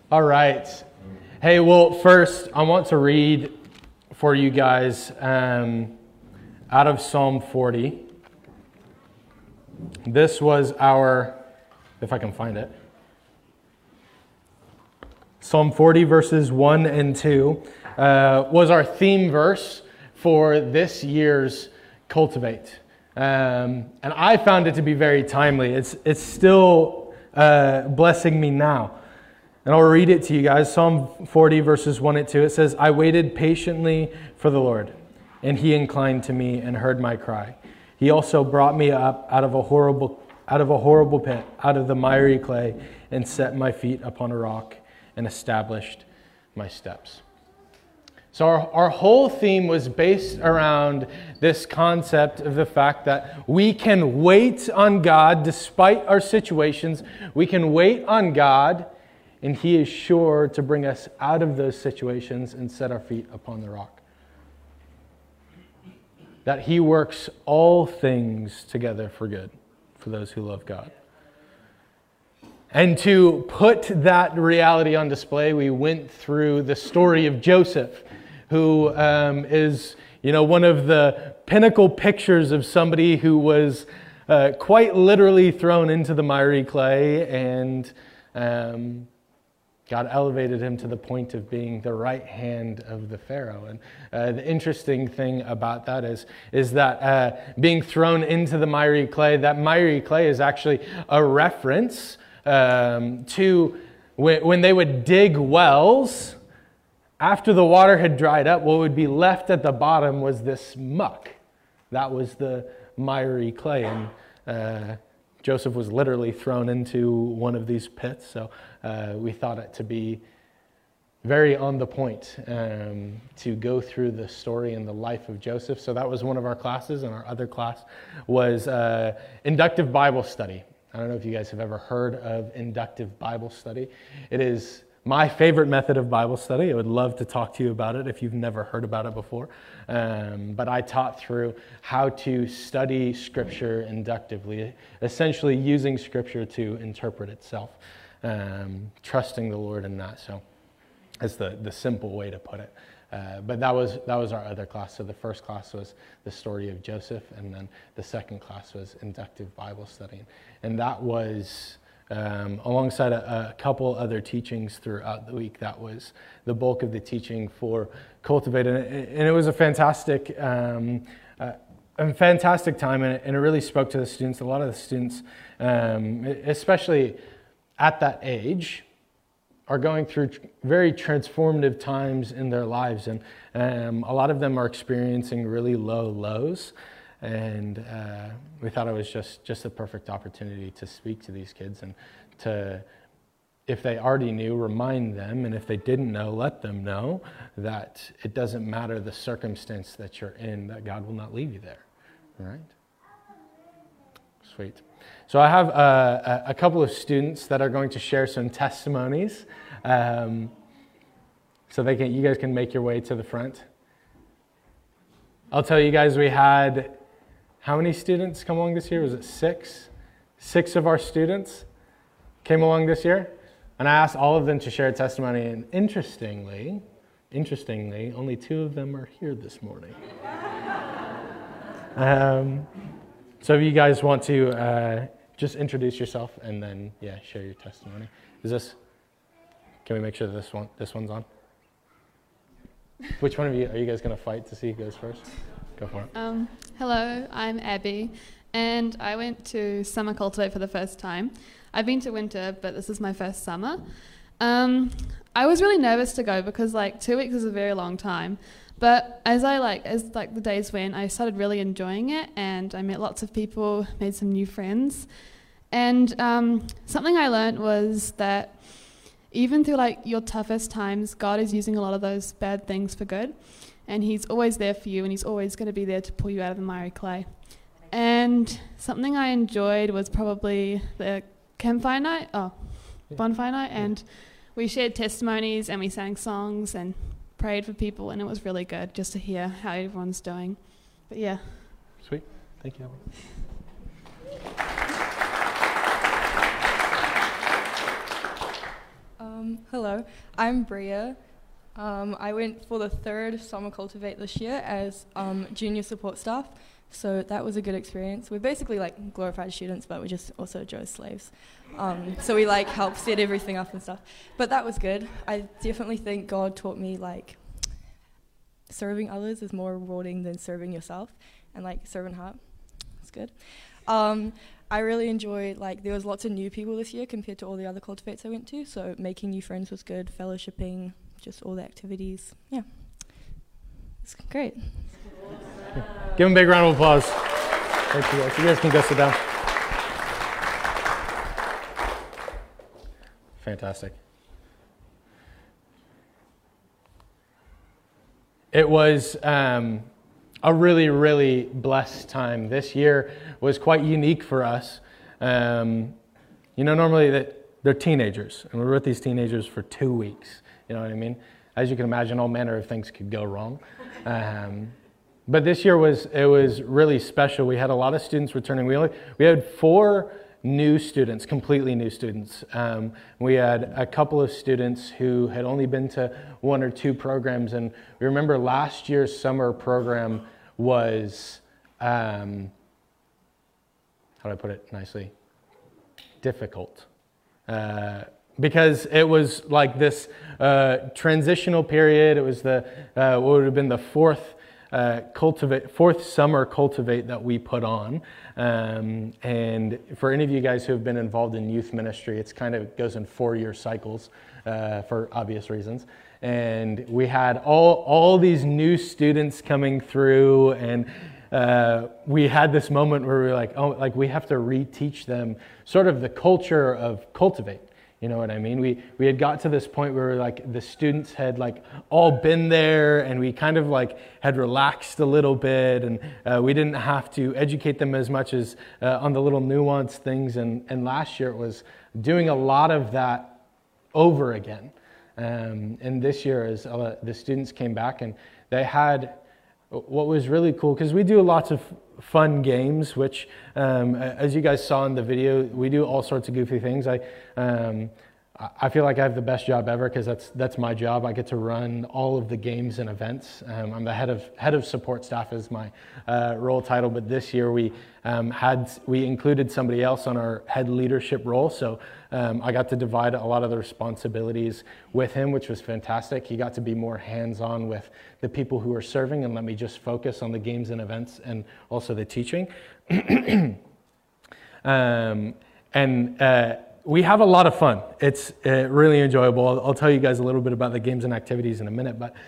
All right. Hey, well, first, I want to read for you guys out of Psalm 40. This was our, if I can find it, Psalm 40 verses 1 and 2 was our theme verse for this year's Cultivate. And I found it to be very timely. It's still blessing me now. And I'll read it to you guys. Psalm 40 verses 1 and 2. It says, I waited patiently for the Lord, and he inclined to me and heard my cry. He also brought me up out of a horrible pit, out of the miry clay, and set my feet upon a rock and established my steps. So our whole theme was based around this concept of the fact that we can wait on God despite our situations. We can wait on God, and he is sure to bring us out of those situations and set our feet upon the rock. That he works all things together for good for those who love God. And to put that reality on display, we went through the story of Joseph, who is, one of the pinnacle pictures of somebody who was quite literally thrown into the miry clay, and God elevated him to the point of being the right hand of the Pharaoh. And the interesting thing about that is that being thrown into the miry clay, that miry clay is actually a reference to when they would dig wells. After the water had dried up, what would be left at the bottom was this muck. That was the miry clay. And Joseph was literally thrown into one of these pits. So we thought it to be very on the point to go through the story and the life of Joseph. So that was one of our classes, and our other class was inductive Bible study. I don't know if you guys have ever heard of inductive Bible study. It is my favorite method of Bible study. I would love to talk to you about it if you've never heard about it before. But I taught through how to study Scripture inductively, essentially using Scripture to interpret itself, trusting the Lord in that. So that's the simple way to put it. But that was our other class. So the first class was the story of Joseph, and then the second class was inductive Bible study. And that was alongside a couple other teachings throughout the week. That was the bulk of the teaching for Cultivate, and it was a fantastic time, and it really spoke to the students. A lot of the students, especially at that age, are going through very transformative times in their lives, and a lot of them are experiencing really low lows. And we thought it was just a perfect opportunity to speak to these kids and to, if they already knew, remind them, and if they didn't know, let them know that it doesn't matter the circumstance that you're in, that God will not leave you there. All right? Sweet. So I have a couple of students that are going to share some testimonies, so you guys can make your way to the front. I'll tell you guys, we had how many students come along this year? Was it 6? 6 of our students came along this year. And I asked all of them to share a testimony. And interestingly, only 2 of them are here this morning. So if you guys want to just introduce yourself and then, share your testimony. Can we make sure that this one's on? Which one of you, are you guys going to fight to see who goes first? Go for it. Hello, I'm Abby, and I went to Summer Cultivate for the first time. I've been to winter, but this is my first summer. I was really nervous to go because 2 weeks is a very long time. But as the days went, I started really enjoying it, and I met lots of people, made some new friends. And something I learned was that even through your toughest times, God is using a lot of those bad things for good. And he's always there for you, and he's always going to be there to pull you out of the miry clay. And something I enjoyed was probably the bonfire night, and we shared testimonies, and we sang songs, and prayed for people, and it was really good just to hear how everyone's doing. But yeah. Sweet. Thank you. Hello, I'm Bria. I went for the third Summer Cultivate this year as junior support staff, so that was a good experience. We're basically like glorified students, but we're just also Joe's slaves. So we like help set everything up and stuff. But that was good. I definitely think God taught me like serving others is more rewarding than serving yourself, and like servant heart. It's good. I really enjoyed, like, there was lots of new people this year compared to all the other cultivates I went to, so making new friends was good, fellowshipping, just all the activities. Yeah, it's great. Give them a big round of applause. Thank you guys. You guys can go sit down. Fantastic. It was a really, really blessed time. This year was quite unique for us. Normally they're teenagers, and we were with these teenagers for 2 weeks. You know what I mean? As you can imagine, all manner of things could go wrong. But this year was really special. We had a lot of students returning. We had 4 new students, completely new students. We had a couple of students who had only been to 1 or 2 programs, and we remember last year's summer program was, how do I put it nicely? Difficult. Because it was like this transitional period. It was what would have been the fourth summer cultivate that we put on. And for any of you guys who have been involved in youth ministry, it's kind of goes in 4-year cycles for obvious reasons. And we had all these new students coming through, and we had this moment where we were like, oh, like we have to reteach them sort of the culture of cultivate. You know what I mean? We had got to this point where like the students had like all been there, and we kind of like had relaxed a little bit, and we didn't have to educate them as much as on the little nuanced things. And last year it was doing a lot of that over again. And this year as the students came back, and they had what was really cool, because we do lots of fun games, which as you guys saw in the video, we do all sorts of goofy things. I feel like I have the best job ever, because that's my job. I get to run all of the games and events. I'm the head of support staff is my role title, but this year we included somebody else on our head leadership role, so I got to divide a lot of the responsibilities with him, which was fantastic. He got to be more hands-on with the people who are serving and let me just focus on the games and events and also the teaching. We have a lot of fun. It's really enjoyable. I'll tell you guys a little bit about the games and activities in a minute, but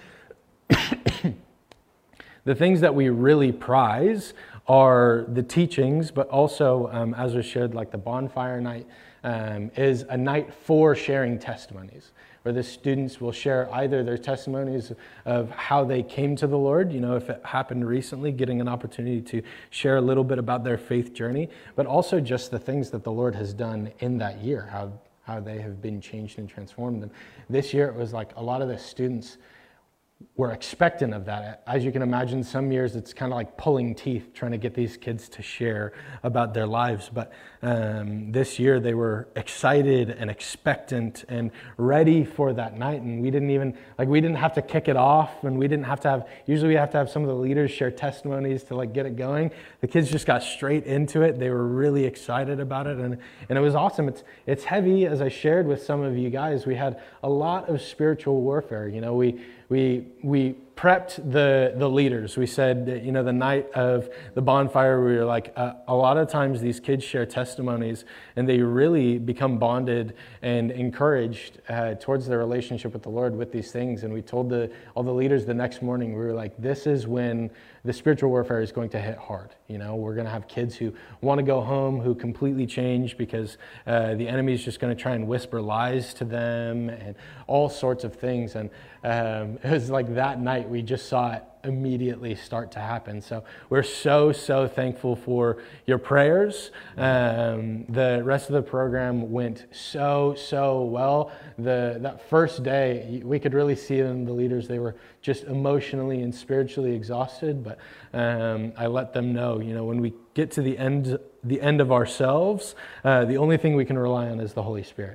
the things that we really prize are the teachings, but also, as was shared, like the bonfire night is a night for sharing testimonies, where the students will share either their testimonies of how they came to the Lord, if it happened recently, getting an opportunity to share a little bit about their faith journey, but also just the things that the Lord has done in that year, how they have been changed and transformed. And this year it was like a lot of the students were expectant of that. As you can imagine, some years it's kind of like pulling teeth trying to get these kids to share about their lives. But this year they were excited and expectant and ready for that night. And we didn't have to kick it off, and we didn't have to usually we have to have some of the leaders share testimonies to like get it going. The kids just got straight into it. They were really excited about it, and it was awesome. It's heavy, as I shared with some of you guys. We had a lot of spiritual warfare. We prepped the leaders. We said, the night of the bonfire, we were like, a lot of times these kids share testimonies, and they really become bonded and encouraged towards their relationship with the Lord with these things. And we told all the leaders the next morning, we were like, this is when the spiritual warfare is going to hit hard. We're going to have kids who want to go home, who completely change because the enemy is just going to try and whisper lies to them and all sorts of things. And it was like that night we just saw it immediately start to happen. So we're so thankful for your prayers. The rest of the program went so well. That first day, we could really see in the leaders, they were just emotionally and spiritually exhausted, but I let them know, when we get to the end of ourselves, the only thing we can rely on is the Holy Spirit.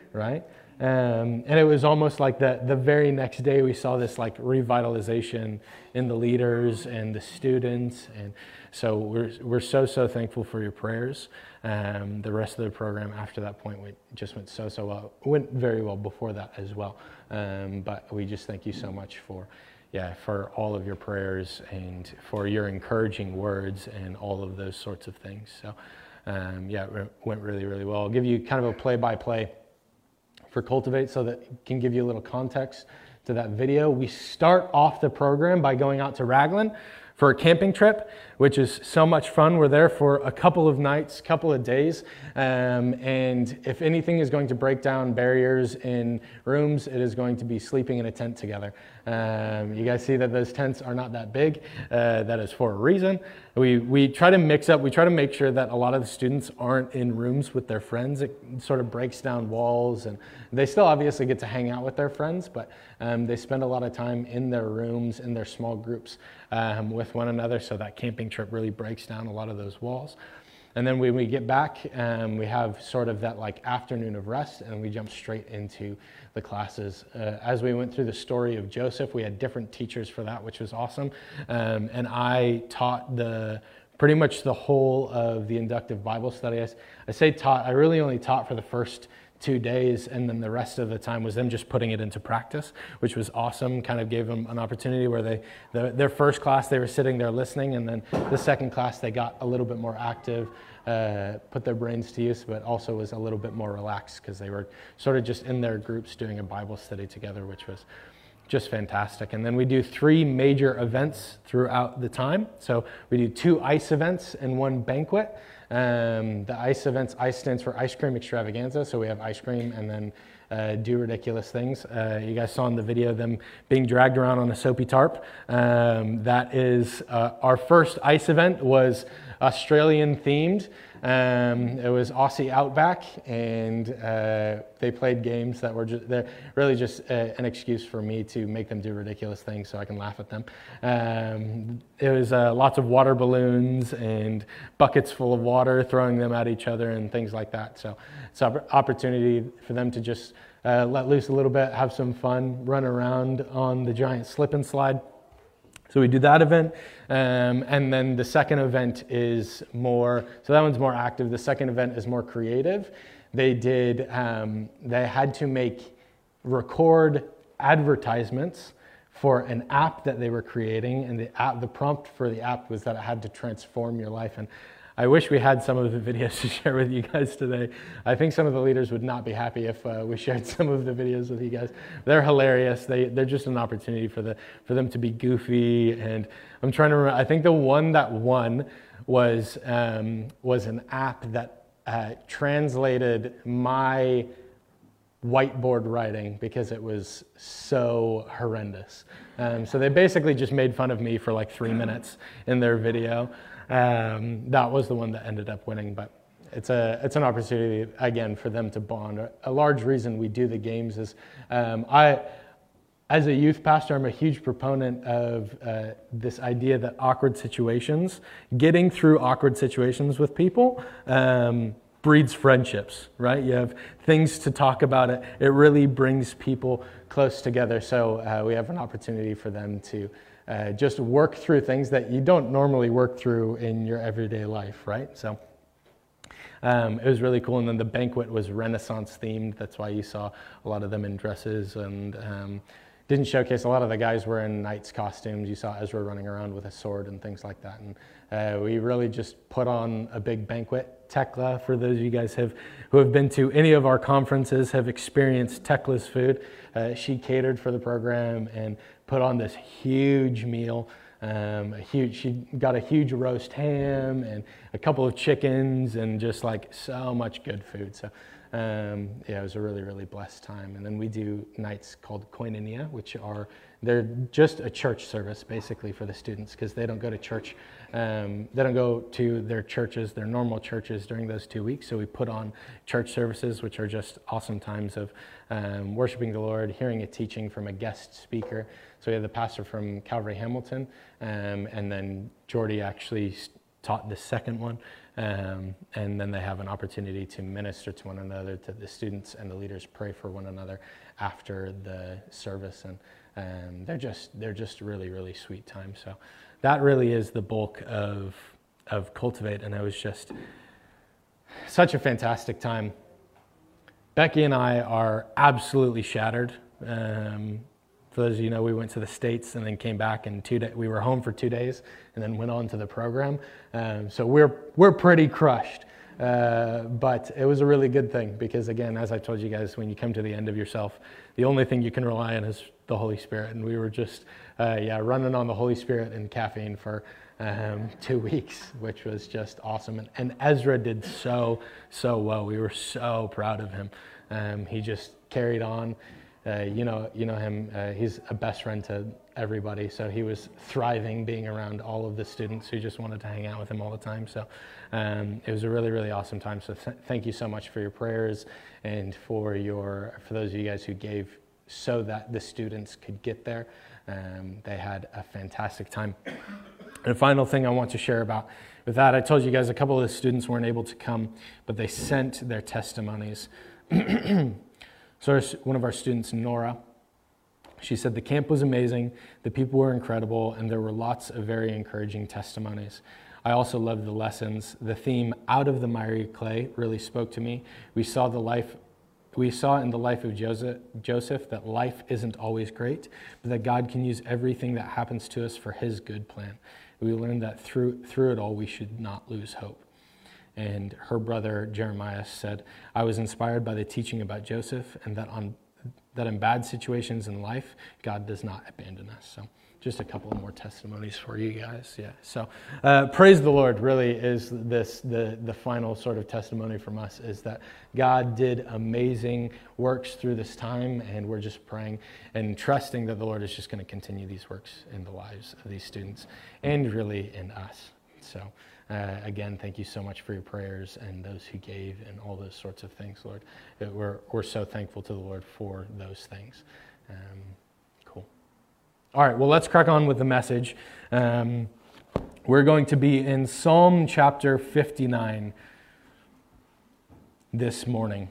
right? And it was almost like the very next day we saw this like revitalization in the leaders and the students, and so we're so thankful for your prayers. The rest of the program after that point just went so well. It went very well before that as well, but we just thank you so much for all of your prayers and for your encouraging words and all of those sorts of things. So it went really well. I'll give you kind of a play-by-play for Cultivate so that it can give you a little context to that video. We start off the program by going out to Raglan for a camping trip, which is so much fun. We're there for a couple of nights, couple of days, and if anything is going to break down barriers in rooms, it is going to be sleeping in a tent together. You guys see that those tents are not that big. That is for a reason. We try to mix up, we try to make sure that a lot of the students aren't in rooms with their friends. It sort of breaks down walls, and they still obviously get to hang out with their friends, but they spend a lot of time in their rooms, in their small groups with one another, so that camping trip really breaks down a lot of those walls. And then when we get back, we have sort of that like afternoon of rest, and we jump straight into the classes. As we went through the story of Joseph, we had different teachers for that, which was awesome. And I taught pretty much the whole of the inductive Bible study. I say taught, I really only taught for the first 2 days, and then the rest of the time was them just putting it into practice, which was awesome. Kind of gave them an opportunity where their first class, they were sitting there listening, and then the second class, they got a little bit more active, put their brains to use, but also was a little bit more relaxed because they were sort of just in their groups doing a Bible study together, which was just fantastic. And then we do 3 major events throughout the time. So we do 2 ICE events and 1 banquet. The ICE events, ICE stands for Ice Cream Extravaganza, so we have ice cream and then do ridiculous things. You guys saw in the video them being dragged around on a soapy tarp. That is our first ICE event was Australian themed. It was Aussie Outback, and they played games that were they're really just an excuse for me to make them do ridiculous things so I can laugh at them. It was lots of water balloons and buckets full of water, throwing them at each other and things like that. So it's an opportunity for them to just let loose a little bit, have some fun, run around on the giant slip and slide. So we do that event, and then the second event is more, so that one's more active. The second event is more creative. They had to record advertisements for an app that they were creating, and the prompt for the app was that it had to transform your life. And I wish we had some of the videos to share with you guys today. I think some of the leaders would not be happy if we shared some of the videos with you guys. They're hilarious. They're just an opportunity for them to be goofy. And I'm trying to remember. I think the one that won was an app that translated my whiteboard writing because it was so horrendous. So they basically just made fun of me for like 3 minutes in their video. That was the one that ended up winning, but it's an opportunity again for them to bond. A large reason we do the games is as a youth pastor, I'm a huge proponent of this idea that getting through awkward situations with people breeds friendships, right? You have things to talk about. It really brings people close together. So we have an opportunity for them to just work through things that you don't normally work through in your everyday life, right? So it was really cool. And then the banquet was Renaissance themed. That's why you saw a lot of them in dresses, and didn't showcase a lot of the guys were in knights costumes. You saw Ezra running around with a sword and things like that. And we really just put on a big banquet. Tekla, for those of you guys who have been to any of our conferences, have experienced Tekla's food. She catered for the program and put on this huge meal. She got a huge roast ham and a couple of chickens and just like so much good food. So it was a really, really blessed time. And then we do nights called Koinonia, they're just a church service basically for the students because they don't go to church. They don't go to their churches, their normal churches during those 2 weeks. So we put on church services, which are just awesome times of worshiping the Lord, hearing a teaching from a guest speaker. So we have the pastor from Calvary Hamilton, and then Jordy actually taught the second one. And then they have an opportunity to minister to one another, to the students and the leaders pray for one another after the service. And they're just really, really sweet time. So that really is the bulk of Cultivate. And it was just such a fantastic time. Becky and I are absolutely shattered. For those of you know, we went to the States and then came back, and we were home for 2 days and then went on to the program. So we're pretty crushed. But it was a really good thing because, again, as I told you guys, when you come to the end of yourself, the only thing you can rely on is the Holy Spirit. And we were just, running on the Holy Spirit and caffeine for 2 weeks, which was just awesome. And Ezra did so well. We were so proud of him. He just carried on. You know him. He's a best friend to everybody, so he was thriving being around all of the students who just wanted to hang out with him all the time. So it was a really, really awesome time. So thank you so much for your prayers and for those of you guys who gave so that the students could get there. They had a fantastic time. And the final thing I want to share about with that, I told you guys a couple of the students weren't able to come, but they sent their testimonies. So one of our students, Nora, she said, the camp was amazing, the people were incredible, and there were lots of very encouraging testimonies. I also loved the lessons. The theme, out of the miry clay, really spoke to me. We saw in the life of Joseph that life isn't always great, but that God can use everything that happens to us for his good plan. We learned that through it all, we should not lose hope. And her brother Jeremiah said, I was inspired by the teaching about Joseph and that in bad situations in life, God does not abandon us. So just a couple more testimonies for you guys. Yeah. So praise the Lord really is the final sort of testimony from us, is that God did amazing works through this time, and we're just praying and trusting that the Lord is just going to continue these works in the lives of these students and really in us. So again, thank you so much for your prayers and those who gave and all those sorts of things, Lord. We're so thankful to the Lord for those things. Cool. All right, well, let's crack on with the message. We're going to be in Psalm chapter 59 this morning.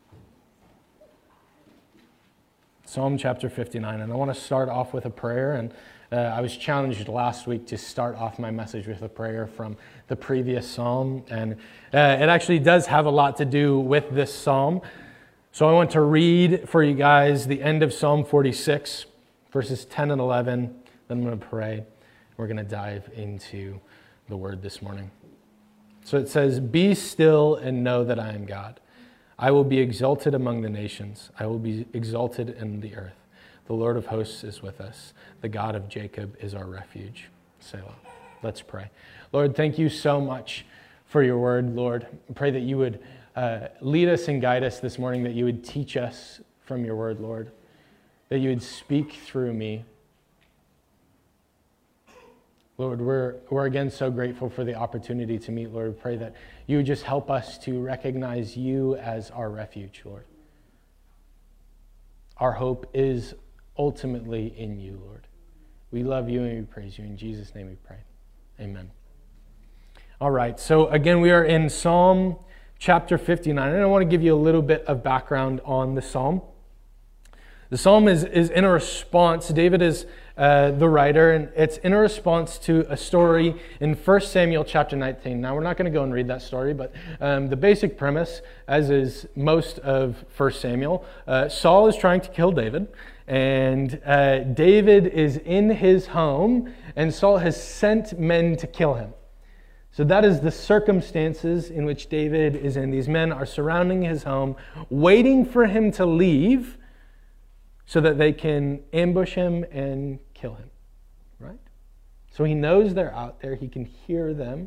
Psalm chapter 59, and I want to start off with a prayer. And I was challenged last week to start off my message with a prayer from the previous psalm, and it actually does have a lot to do with this psalm. So I want to read for you guys the end of Psalm 46, verses 10 and 11. Then I'm going to pray. We're going to dive into the word this morning. So it says, "Be still and know that I am God. I will be exalted among the nations. I will be exalted in the earth. The Lord of hosts is with us. The God of Jacob is our refuge." Selah. Let's pray. Lord, thank you so much for your word, Lord. I pray that you would lead us and guide us this morning, that you would teach us from your word, Lord, that you would speak through me. Lord, we're again so grateful for the opportunity to meet, Lord. Pray that you would just help us to recognize you as our refuge, Lord. Our hope is ultimately in you, Lord. We love you and we praise you. In Jesus' name we pray. Amen. All right, so again, we are in Psalm chapter 59, and I want to give you a little bit of background on the psalm. The psalm is in a response. David is the writer, and it's in a response to a story in 1 Samuel chapter 19. Now, we're not going to go and read that story, but the basic premise, as is most of 1 Samuel, Saul is trying to kill David, and David is in his home, and Saul has sent men to kill him. So that is the circumstances in which David is in. These men are surrounding his home, waiting for him to leave so that they can ambush him and kill him, right? So he knows they're out there. He can hear them.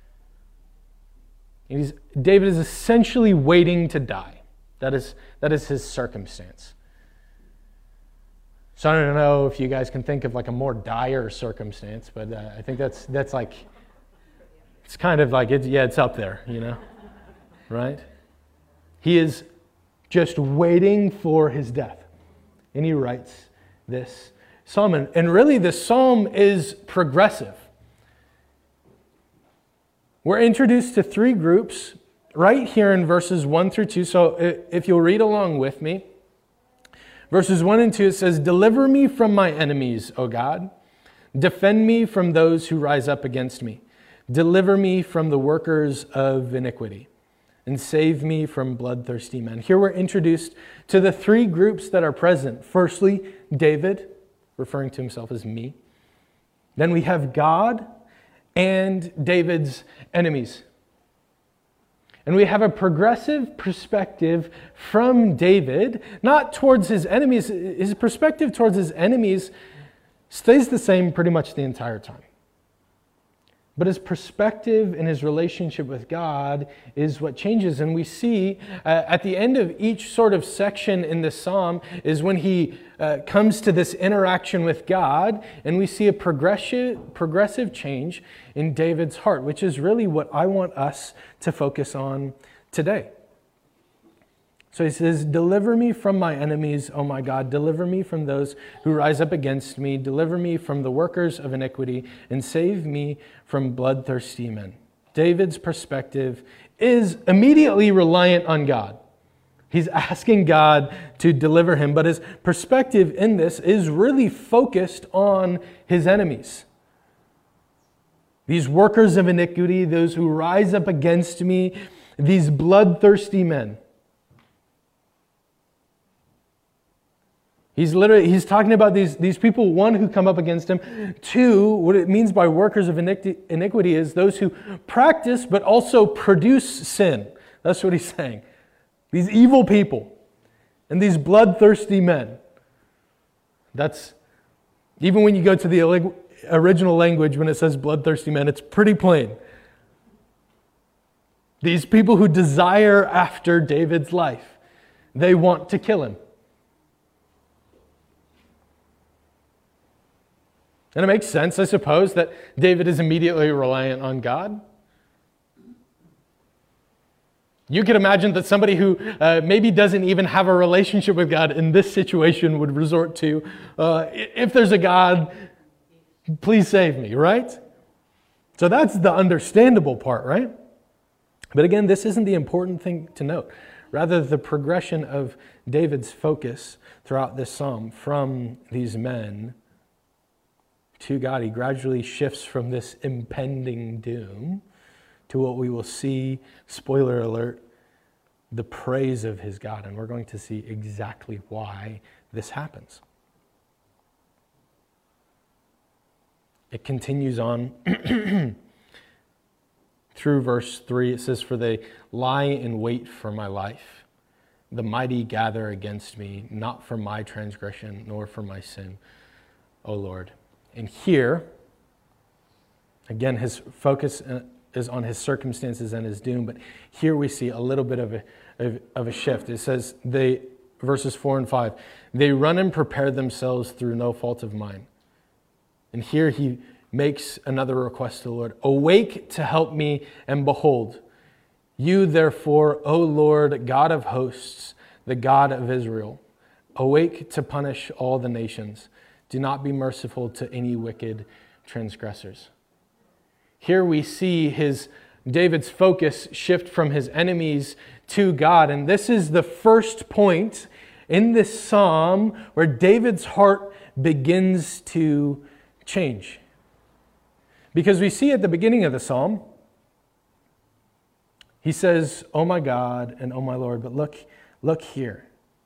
And David is essentially waiting to die. That is his circumstance. So I don't know if you guys can think of like a more dire circumstance, but I think that's like, it's kind of like, it's up there, you know, right? He is just waiting for his death. And he writes this psalm. And really, this psalm is progressive. we're introduced to three groups right here in verses 1 through 2. So if you'll read along with me, verses 1 and 2, it says, "Deliver me from my enemies, O God. Defend me from those who rise up against me. Deliver me from the workers of iniquity, and save me from bloodthirsty men." Here we're introduced to the three groups that are present. Firstly, David, referring to himself as me. Then we have God and David's enemies. And we have a progressive perspective from David, not towards his enemies. His perspective towards his enemies stays the same pretty much the entire time. But his perspective and his relationship with God is what changes. And we see at the end of each sort of section in this psalm is when he comes to this interaction with God, and we see a progressive change in David's heart, which is really what I want us to focus on today. So he says, "Deliver me from my enemies, O my God. Deliver me from those who rise up against me. Deliver me from the workers of iniquity, and save me from bloodthirsty men." David's perspective is immediately reliant on God. He's asking God to deliver him, but his perspective in this is really focused on his enemies. These workers of iniquity, those who rise up against me, these bloodthirsty men. He's talking about these people, one, who come up against him. Two, what it means by workers of iniquity is those who practice but also produce sin. That's what he's saying. These evil people and these bloodthirsty men. That's, even when you go to the original language, when it says bloodthirsty men, it's pretty plain. These people who desire after David's life. They want to kill him. And it makes sense, I suppose, that David is immediately reliant on God. You could imagine that somebody who maybe doesn't even have a relationship with God in this situation would resort to, if there's a God, please save me, right? So that's the understandable part, right? But again, this isn't the important thing to note. Rather, the progression of David's focus throughout this psalm from these men to God, he gradually shifts from this impending doom to what we will see, spoiler alert, the praise of his God. And we're going to see exactly why this happens. It continues on through verse 3. It says, "For they lie in wait for my life. The mighty gather against me, not for my transgression, nor for my sin, O Lord." And here, again, his focus is on his circumstances and his doom, but here we see a little bit of a shift. It says, verses 4 and 5, "They run and prepare themselves through no fault of mine." And here he makes another request to the Lord. "Awake to help me, and behold, you therefore, O Lord, God of hosts, the God of Israel, awake to punish all the nations. Do not be merciful to any wicked transgressors." Here we see David's focus shift from his enemies to God. And this is the first point in this psalm where David's heart begins to change. Because we see at the beginning of the psalm, he says, "Oh my God and oh my Lord," but look here.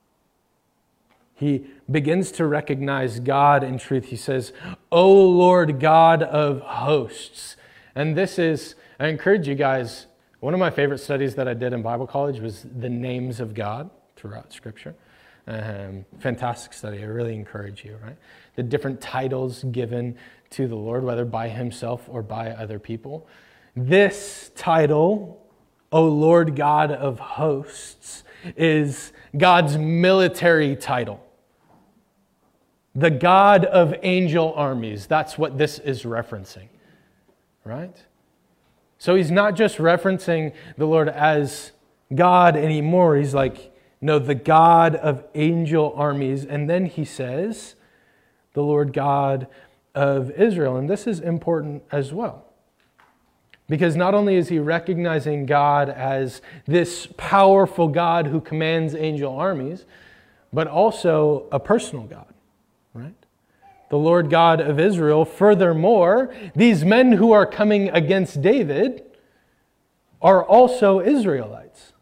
He begins to recognize God in truth. He says, "O Lord God of hosts." And this is, I encourage you guys, one of my favorite studies that I did in Bible college was the names of God throughout Scripture. Fantastic study. I really encourage you, right? The different titles given to the Lord, whether by himself or by other people. This title, O Lord God of hosts, is God's military title. The God of angel armies. That's what this is referencing, right? So he's not just referencing the Lord as God anymore. He's like, no, the God of angel armies. And then he says, the Lord God of Israel. And this is important as well. Because not only is he recognizing God as this powerful God who commands angel armies, but also a personal God, right? The Lord God of Israel. Furthermore, these men who are coming against David are also Israelites.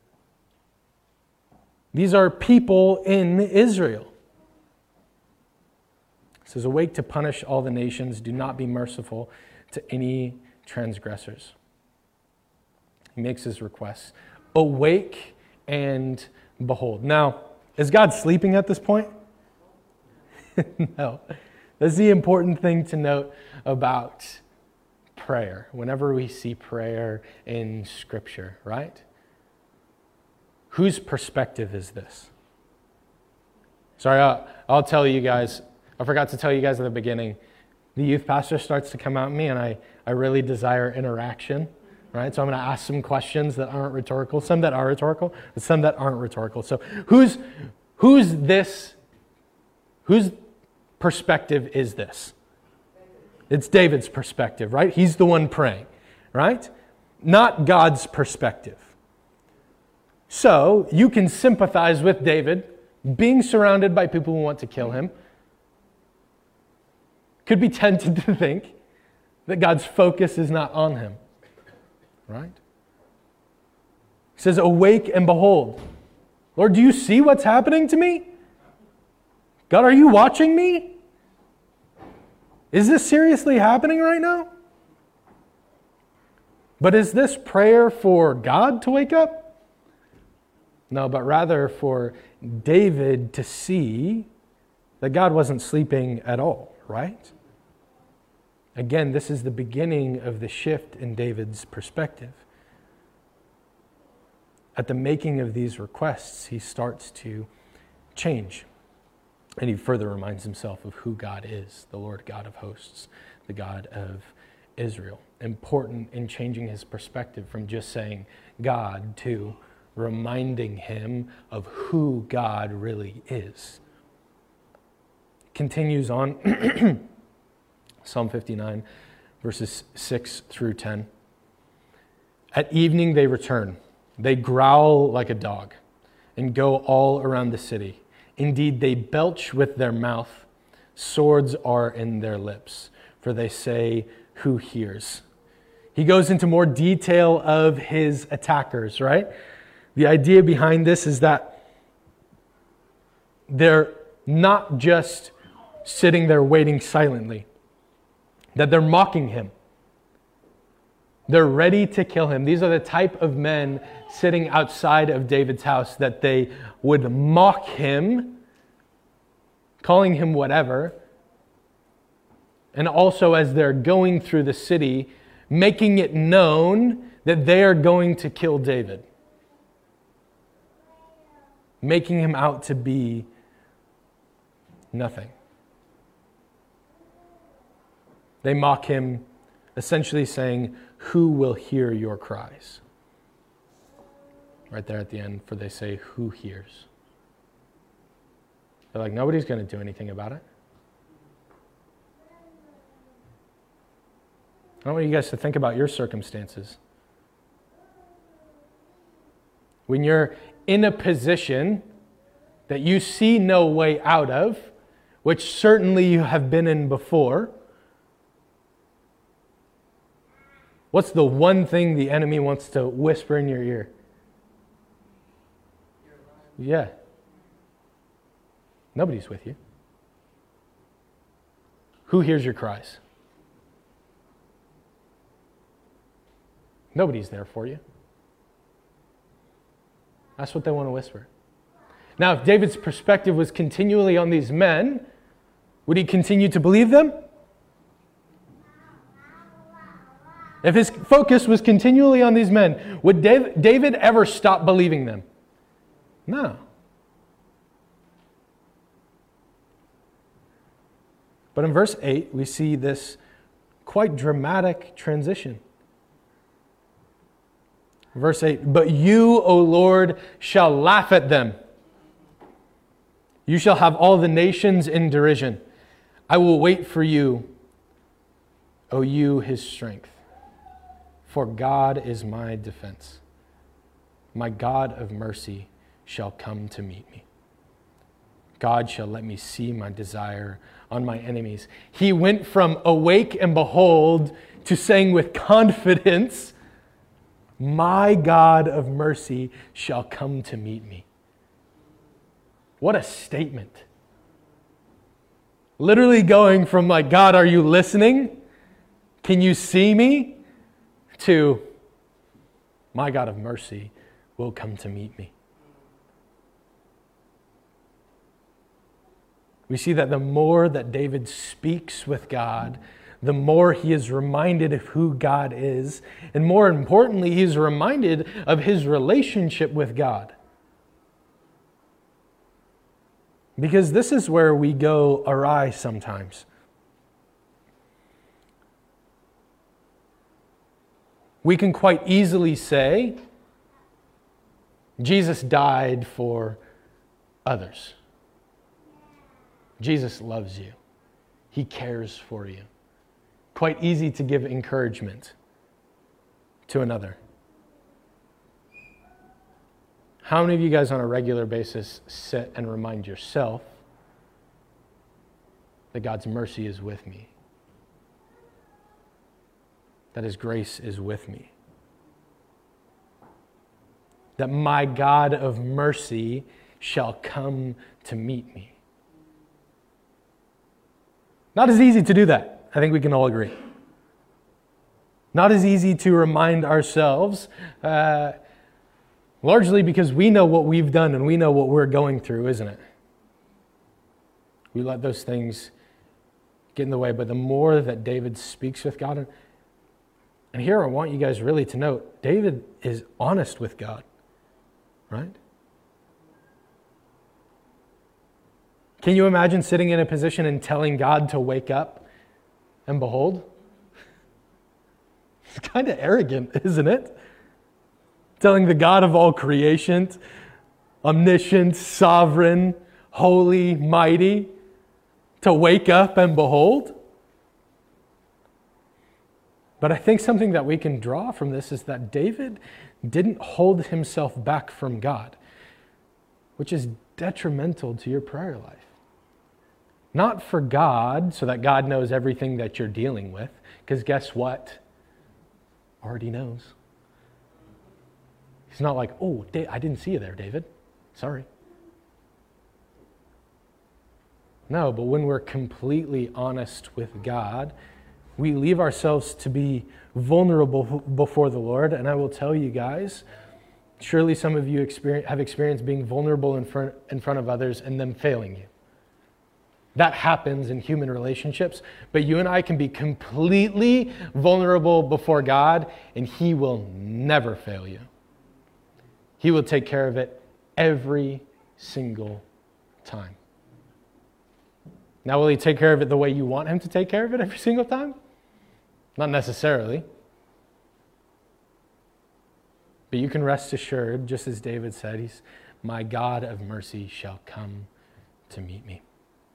These are people in Israel. It says, awake to punish all the nations. Do not be merciful to any transgressors. He makes his request. Awake and behold. Now, is God sleeping at this point? No. That's the important thing to note about prayer. Whenever we see prayer in Scripture, right? Whose perspective is this? Sorry, I'll tell you guys. I forgot to tell you guys at the beginning. The youth pastor starts to come out at me, and I really desire interaction, right? So I'm going to ask some questions that aren't rhetorical, some that are rhetorical, and some that aren't rhetorical. So whose perspective is this? It's David's perspective, right? He's the one praying, right? Not God's perspective. So you can sympathize with David being surrounded by people who want to kill him. Could be tempted to think that God's focus is not on him, right? He says, awake and behold. Lord, do you see what's happening to me? God, are you watching me? Is this seriously happening right now? But is this prayer for God to wake up? No, but rather for David to see that God wasn't sleeping at all, right? Again, this is the beginning of the shift in David's perspective. At the making of these requests, he starts to change. And he further reminds himself of who God is, the Lord God of hosts, the God of Israel. Important in changing his perspective from just saying God to reminding him of who God really is. Continues on, Psalm 59, verses 6 through 10. At evening they return. They growl like a dog and go all around the city. Indeed, they belch with their mouth. Swords are in their lips, for they say, who hears? He goes into more detail of his attackers, right? The idea behind this is that they're not just sitting there waiting silently, that they're mocking him. They're ready to kill him. These are the type of men sitting outside of David's house that they would mock him, calling him whatever, and also as they're going through the city, making it known that they are going to kill David, making him out to be nothing. They mock him, essentially saying, who will hear your cries? Right there at the end, for they say, who hears? They're like, nobody's going to do anything about it. I want you guys to think about your circumstances. When you're in a position that you see no way out of, which certainly you have been in before, what's the one thing the enemy wants to whisper in your ear? Yeah. Nobody's with you. Who hears your cries? Nobody's there for you. That's what they want to whisper. Now, if David's perspective was continually on these men, would he continue to believe them? If his focus was continually on these men, would David ever stop believing them? No. But in verse 8, we see this quite dramatic transition. Verse 8, but you, O Lord, shall laugh at them. You shall have all the nations in derision. I will wait for you, O you, his strength. for God is my defense. My God of mercy shall come to meet me. God shall let me see my desire on my enemies. He went from awake and behold to saying with confidence, my God of mercy shall come to meet me. What a statement. Literally going from like, God, are you listening? Can you see me? To, my God of mercy will come to meet me. We see that the more that David speaks with God, the more he is reminded of who God is. And more importantly, he is reminded of his relationship with God. Because this is where we go awry sometimes. We can quite easily say, Jesus died for others. Jesus loves you. He cares for you. Quite easy to give encouragement to another. How many of you guys on a regular basis sit and remind yourself that God's mercy is with me? That His grace is with me? That my God of mercy shall come to meet me? Not as easy to do that. I think we can all agree. Not as easy to remind ourselves, largely because we know what we've done and we know what we're going through, isn't it? We let those things get in the way. But the more that David speaks with God, and here I want you guys really to note, David is honest with God, right? Can you imagine sitting in a position and telling God to wake up and behold? It's kind of arrogant, isn't it? Telling the God of all creation, omniscient, sovereign, holy, mighty, to wake up and behold. But I think something that we can draw from this is that David didn't hold himself back from God, which is detrimental to your prayer life. Not for God, so that God knows everything that you're dealing with, because guess what? Already knows. He's not like, oh, I didn't see you there, David. Sorry. No, but when we're completely honest with God, we leave ourselves to be vulnerable before the Lord. And I will tell you guys, surely some of you have experienced being vulnerable in front of others and them failing you. That happens in human relationships, but you and I can be completely vulnerable before God, and He will never fail you. He will take care of it every single time. Now, will He take care of it the way you want Him to take care of it every single time? Not necessarily. But you can rest assured, just as David said, He's, my God of mercy shall come to meet me.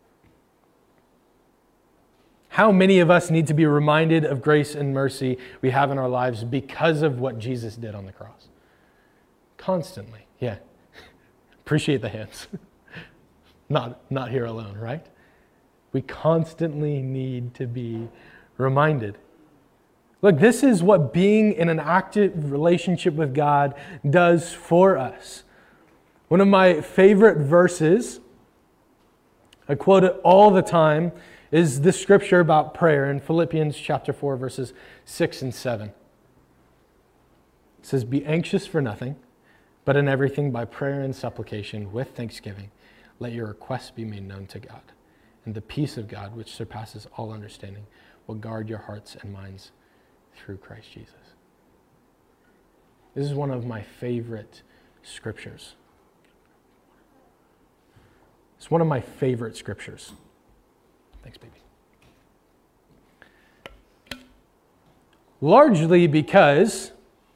How many of us need to be reminded of grace and mercy we have in our lives because of what Jesus did on the cross? Constantly, yeah. Appreciate the hands. Not here alone, right? We constantly need to be reminded. Look, this is what being in an active relationship with God does for us. One of my favorite verses, I quote it all the time, is the scripture about prayer in Philippians chapter 4, verses 6 and 7. It says, be anxious for nothing, but in everything by prayer and supplication with thanksgiving, let your requests be made known to God. And the peace of God, which surpasses all understanding, will guard your hearts and minds through Christ Jesus. This is one of my favorite scriptures. It's one of my favorite scriptures. Thanks, baby. Largely because,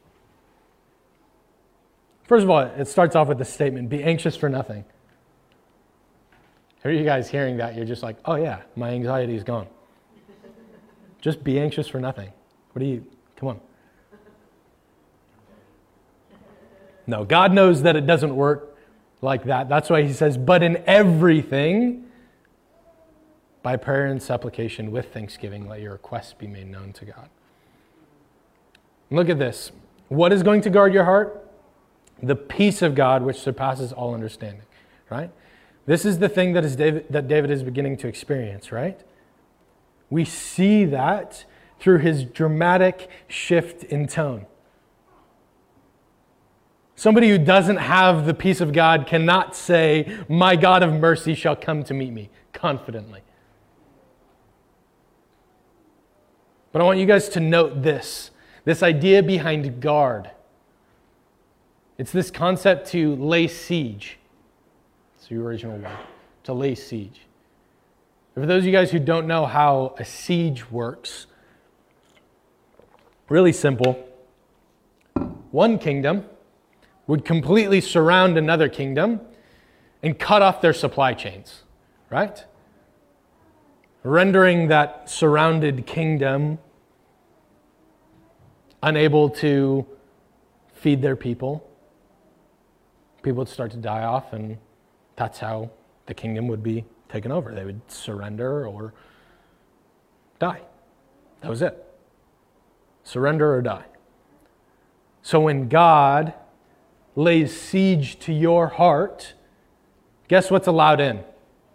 first of all, it starts off with the statement, be anxious for nothing. Are you guys hearing that? You're just like, oh yeah, my anxiety is gone. Just be anxious for nothing. Come on. No, God knows that it doesn't work like that. That's why he says, but in everything, by prayer and supplication with thanksgiving, let your requests be made known to God. Look at this. What is going to guard your heart? The peace of God, which surpasses all understanding, right? This is the thing that David is beginning to experience, right? We see that through his dramatic shift in tone. Somebody who doesn't have the peace of God cannot say, my God of mercy shall come to meet me, confidently. But I want you guys to note this idea behind guard. It's this concept to lay siege. It's the original word, to lay siege. For those of you guys who don't know how a siege works, really simple. One kingdom would completely surround another kingdom and cut off their supply chains, right? Rendering that surrounded kingdom unable to feed their people. People would start to die off, and that's how the kingdom would be taken over. They would surrender or die. That was it. Surrender or die. So when God lays siege to your heart, guess what's allowed in?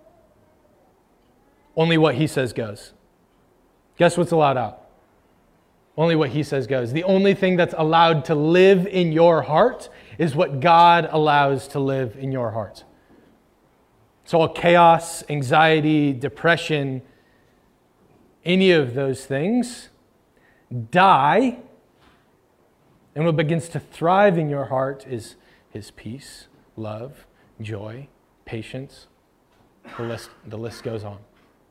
Only what he says goes. Guess what's allowed out? Only what he says goes. The only thing that's allowed to live in your heart is what God allows to live in your heart. So all chaos, anxiety, depression, any of those things die, and what begins to thrive in your heart is his peace, love, joy, patience. The list goes on.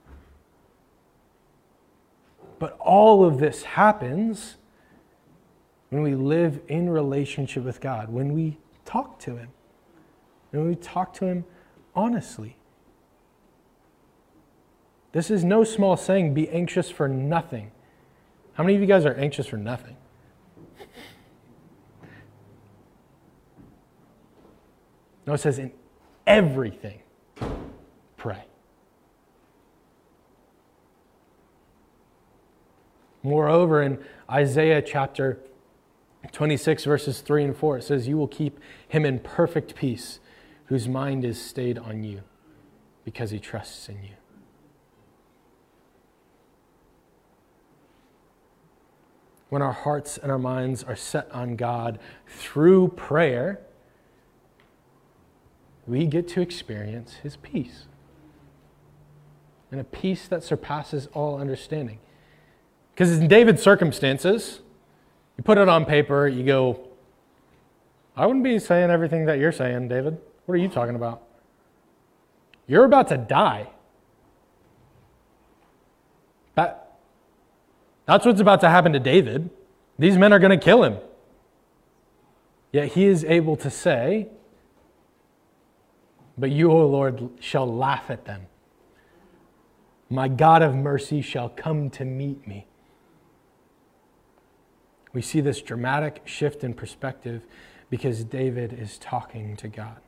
But all of this happens when we live in relationship with God, when we talk to him, and when we talk to him honestly. This is no small saying, be anxious for nothing. How many of you guys are anxious for nothing? No, it says in everything, pray. Moreover, in Isaiah chapter 26, verses 3 and 4, it says, you will keep him in perfect peace, whose mind is stayed on you, because he trusts in you. When our hearts and our minds are set on God through prayer, we get to experience his peace. And a peace that surpasses all understanding. Because in David's circumstances, you put it on paper, you go, I wouldn't be saying everything that you're saying, David. What are you talking about? You're about to die. That's what's about to happen to David. These men are going to kill him. Yet he is able to say, but you, O Lord, shall laugh at them. My God of mercy shall come to meet me. We see this dramatic shift in perspective because David is talking to God.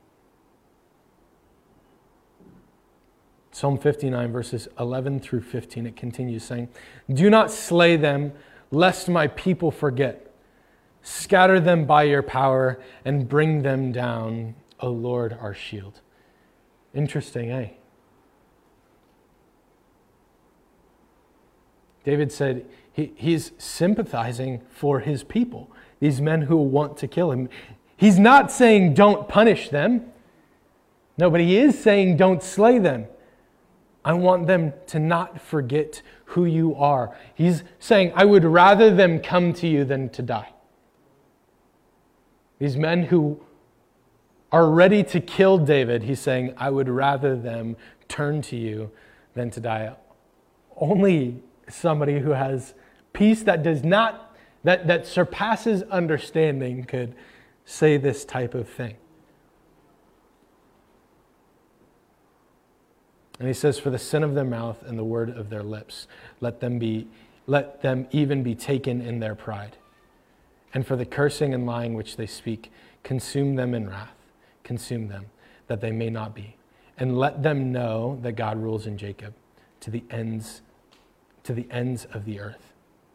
Psalm 59, verses 11 through 15, it continues saying, do not slay them, lest my people forget. Scatter them by your power and bring them down, O Lord, our shield. Interesting, eh? David said he's sympathizing for his people, these men who want to kill him. He's not saying don't punish them. No, but he is saying don't slay them. I want them to not forget who you are. He's saying, I would rather them come to you than to die. These men who are ready to kill David, he's saying, I would rather them turn to you than to die. Only somebody who has peace that does not, that surpasses understanding could say this type of thing. And he says, for the sin of their mouth and the word of their lips, let them even be taken in their pride. And for the cursing and lying which they speak, Consume them in wrath. Consume them, that they may not be. And let them know that God rules in Jacob to the ends of the earth.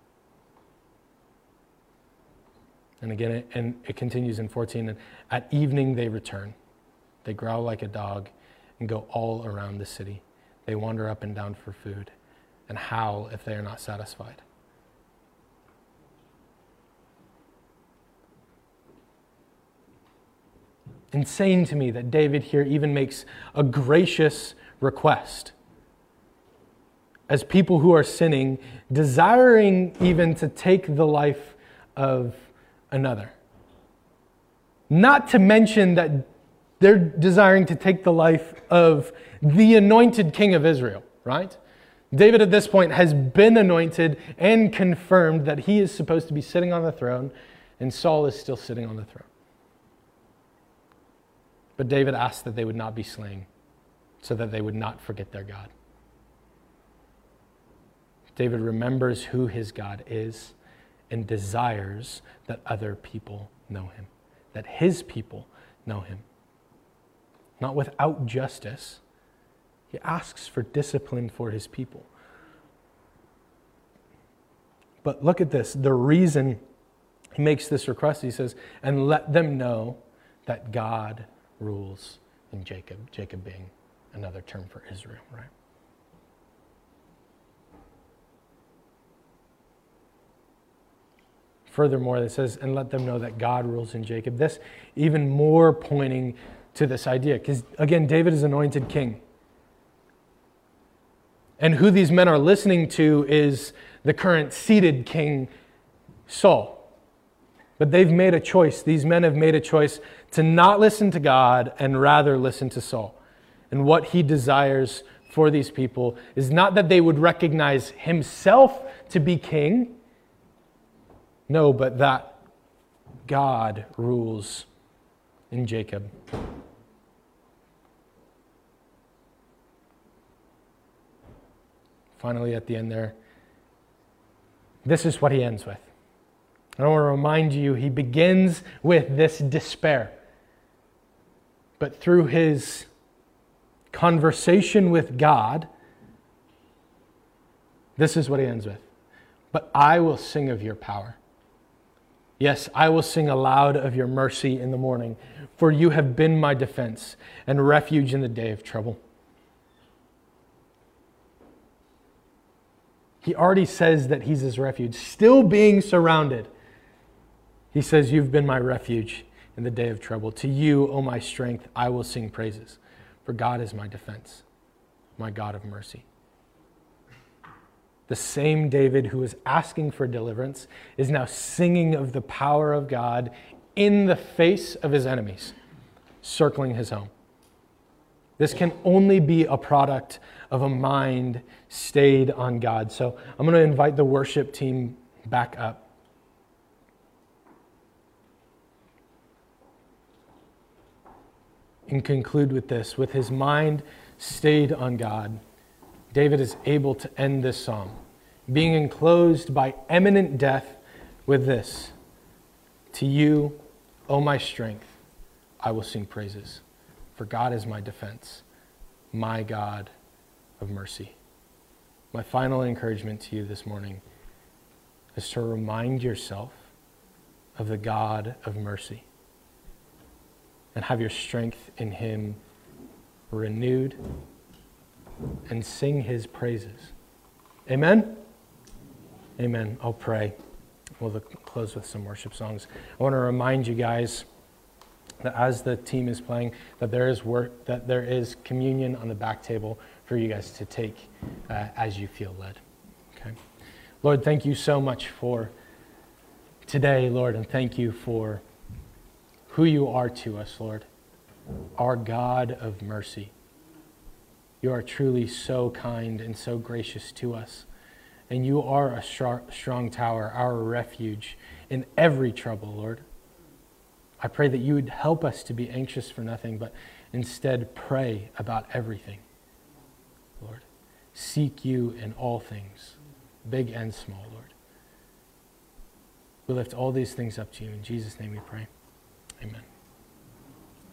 And again, it continues in 14. And at evening they return. They growl like a dog and go all around the city. They wander up and down for food and howl if they are not satisfied. Insane to me that David here even makes a gracious request. As people who are sinning, desiring even to take the life of another. Not to mention that they're desiring to take the life of the anointed king of Israel, right? David at this point has been anointed and confirmed that he is supposed to be sitting on the throne, and Saul is still sitting on the throne. But David asked that they would not be slain, so that they would not forget their God. David remembers who his God is and desires that other people know him, that his people know him. Not without justice. He asks for discipline for his people. But look at this. The reason he makes this request, he says, and let them know that God rules in Jacob. Jacob being another term for Israel, right? Furthermore, it says, and let them know that God rules in Jacob. This even more pointing to this idea. Because again, David is anointed king. And who these men are listening to is the current seated king, Saul. But they've made a choice. These men have made a choice to not listen to God and rather listen to Saul. And what he desires for these people is not that they would recognize himself to be king. No, but that God rules in Jacob. Finally, at the end there, this is what he ends with. I want to remind you, he begins with this despair. But through his conversation with God, this is what he ends with. But I will sing of your power. Yes, I will sing aloud of your mercy in the morning, for you have been my defense and refuge in the day of trouble. He already says that he's his refuge, still being surrounded. He says, you've been my refuge in the day of trouble. To you, O my strength, I will sing praises, for God is my defense, my God of mercy. The same David who was asking for deliverance is now singing of the power of God in the face of his enemies, circling his home. This can only be a product of a mind stayed on God. So I'm going to invite the worship team back up. And conclude with this. With his mind stayed on God, David is able to end this psalm, being enclosed by imminent death with this. To you, O my strength, I will sing praises, for God is my defense, my God of mercy. My final encouragement to you this morning is to remind yourself of the God of mercy and have your strength in him renewed and sing his praises. Amen? Amen. I'll pray. We'll close with some worship songs. I want to remind you guys that as the team is playing, that there is communion on the back table for you guys to take as you feel led. Okay. Lord, thank you so much for today, Lord, and thank you for who you are to us, Lord, our God of mercy. You are truly so kind and so gracious to us, and you are a strong tower, our refuge in every trouble, Lord. I pray that you would help us to be anxious for nothing, but instead pray about everything, Lord. Seek you in all things, big and small, Lord. We lift all these things up to you. In Jesus' name we pray. Amen.